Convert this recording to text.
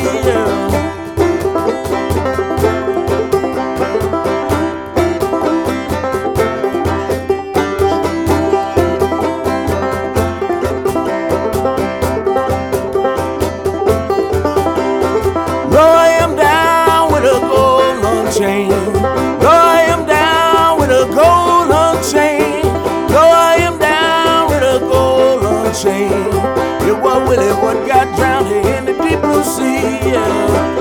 Yeah. Lord, I am down with a golden chain. Lord, I am down with a golden chain. Lord, I am down with a golden chain. It was Willie what got drowned in the deep blue sea. Yeah.